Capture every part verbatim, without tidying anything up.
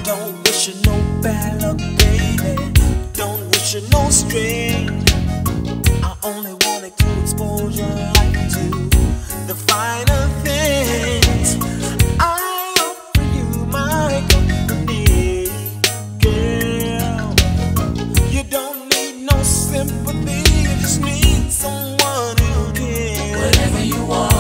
don't wish you no bad luck, baby. Don't wish you no strain. I only wanted to expose your life to the finer things. I offer you my company, girl. You don't need no sympathy, you just need someone who cares. Whatever you want.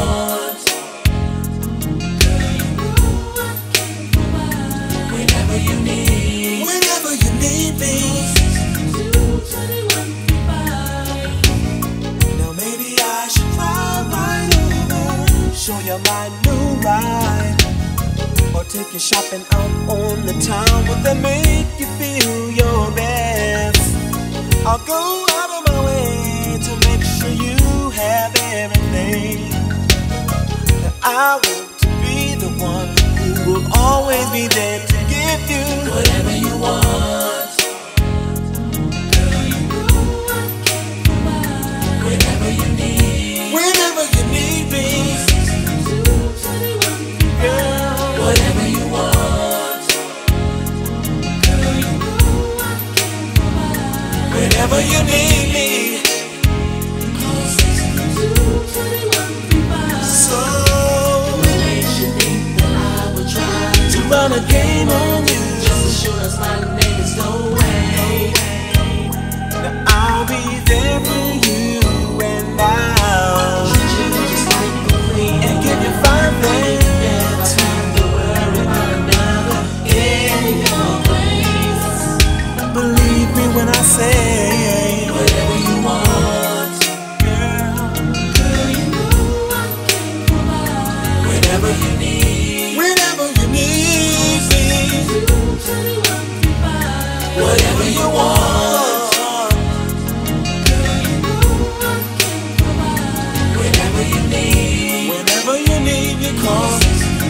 Whenever you need. Whenever you need me. Now maybe I should drive right over, show you my new ride, or take you shopping out on the town. Would that make you feel your best? I'll go out of my way to make sure you have everything. That I want to be the one who will always be there to give you whatever you want. Whenever you need. Whenever you need me. Girl, whatever you want. Whenever you need me. So what makes you think that I would try to run a game on you? Just as sure as my name is no way. Now I'll be there for you, and I'll treat you just like a queen and give you five things. Never have to worry about another in your place. Believe me when I say whatever you want. Girl, whenever you need. whenever you need me. Whatever you want. Whenever you need. Whenever you need me, call.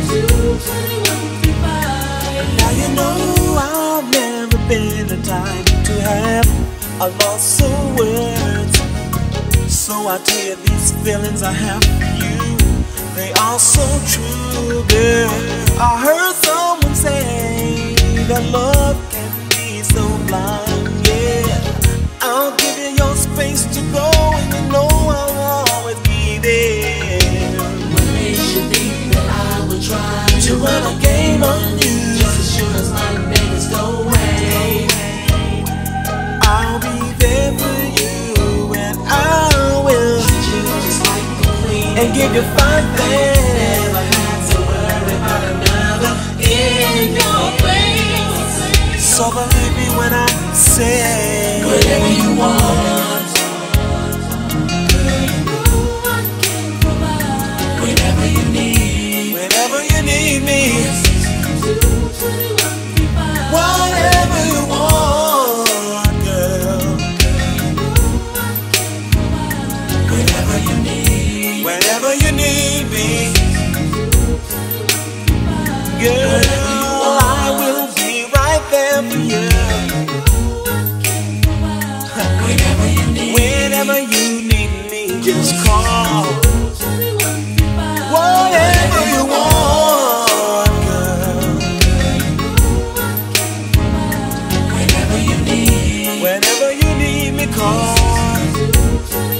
Now you know I've never been the type to have a loss of words, so I tell you these feelings I have for you, they are so true, girl. I heard someone say that love can be so blind, yeah. I'll give you your space to go, and you know I'll always be there. What makes you think that I would try To run a game on you? Just as sure as my name is no way. I'll be there for you, and I will Treat you just like a queen and give you five things. Never had to worry about another in your place. So believe me when I say Whatever you want. Whenever you need. whenever you need me. Whatever you want, girl. Whenever you need. Whenever you need me, girl, I will be right there for you. Whenever you need. Whenever you need me, just call. Whatever you want, girl. Whenever you need. Whenever you need me, call.